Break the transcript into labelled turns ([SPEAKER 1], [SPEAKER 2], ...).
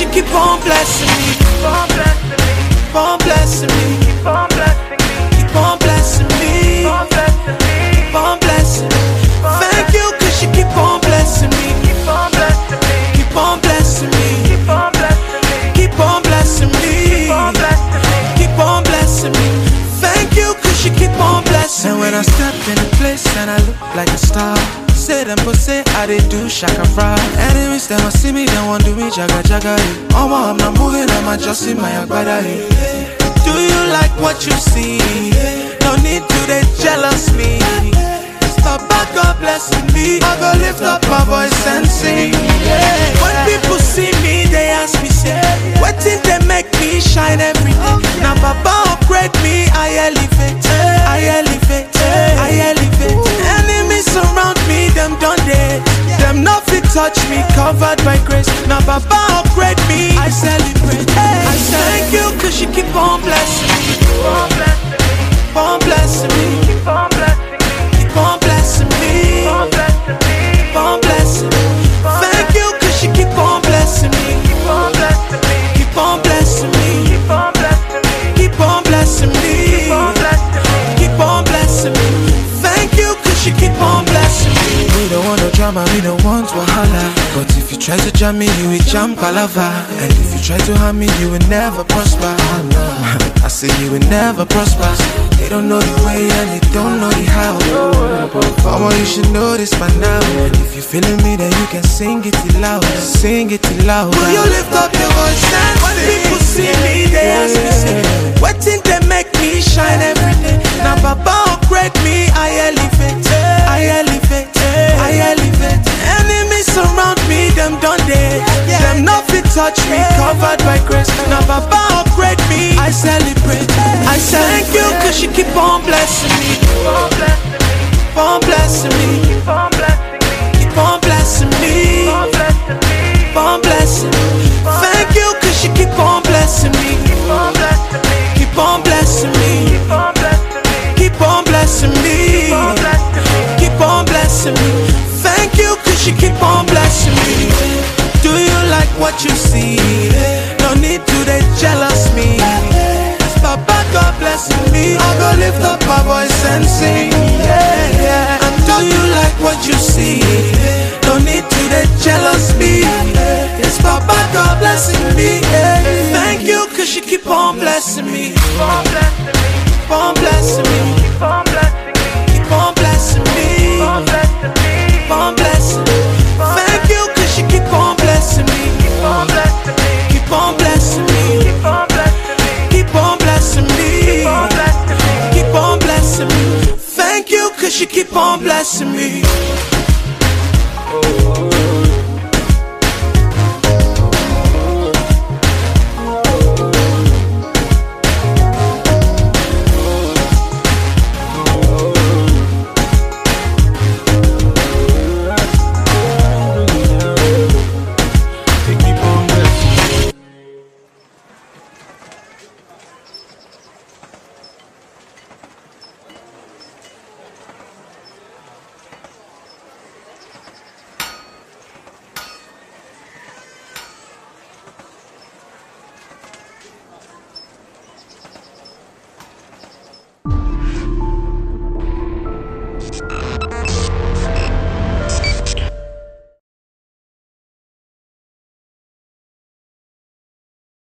[SPEAKER 1] she keep on blessing me. Keep on blessing me. Keep on blessing me. Keep on blessing me. Keep on blessing me. Keep on blessing me. Keep on blessing me. Thank you, cause she keep on blessing me. Keep on blessing me. Keep on blessing me. Keep on blessing me. Keep on blessing me. Keep on blessing me. Keep on blessing me. Thank you, cause she keep on blessing me. And when I step in the place and I look like a star, say them but say I they do shaka fry. Enemies them a see me, they want to do me jaga jaga. I'm not moving, I'm just in my agbada. Do you like what you see? No need to they jealous me. Stop back, God blessing me. I go lift up my voice and sing. When people see me, they ask me, say, what did they make me shine every day? Now Baba upgrade me, I elevate, I elevate, I elevate. Enemies surround me, them done dead. Them nothing touch me, covered by grace. Now Baba upgrade me, I celebrate. I thank you, cause you keep on blessing me. Keep on blessing me. Keep on blessing me. Keep on blessing me. Keep on blessing me. Keep on blessing me. Keep on blessing me. Thank you, cause you keep on blessing me. Keep on blessing me. Keep on blessing me. Keep on blessing me. Keep on blessing me. Keep on blessing me. Keep on blessing me. Thank you, cause you keep on blessing me. We don't want no drama, we don't want wahala. But if you try to jam me, you will jam palava. And if you try to harm me, you will never prosper. I say you will never prosper. They don't know the way and they don't know the how. Mama, you should know this by now. And if you're feeling me, then you can sing it loud. Sing it loud. Will you lift up your voice and when people see me, they ask me, say, what did they make me shine every day? Now Baba upgrade me, I elevate, I elevate, I elevate. Enemies surround me, them done dead. Them nothing touch me, covered by grace. Now Baba upgrade me, I celebrate. I thank you, cause you keep on blessing me. Keep on blessing me. Keep on blessing me. Keep on blessing me. Keep on blessing me. Keep on blessing me. Thank you, cause you keep on blessing me. Keep on blessing me. Keep on blessing me. Keep on blessing me. Keep on blessing me. Keep on blessing me. Thank you, cause you keep on blessing me. Do you like what you see? No need to they jealous me. Papa, God blessing me. I go lift up my voice and sing. Yeah, yeah. And do you like what you see? No need to they jealous me. Yes, Papa, God blessing me. Yeah. Thank you, cause you keep on blessing me. Keep on blessing me. Keep on blessing me. Keep on blessing me. Keep on blessing me. Keep on blessing me. Keep on blessing me. Thank you, cause you keep on blessing me. Keep on blessing me. Keep on blessing me. Keep on blessing me. Keep on blessing me. Keep on blessing me. Keep on blessing me. Thank you, cause you keep on blessing me.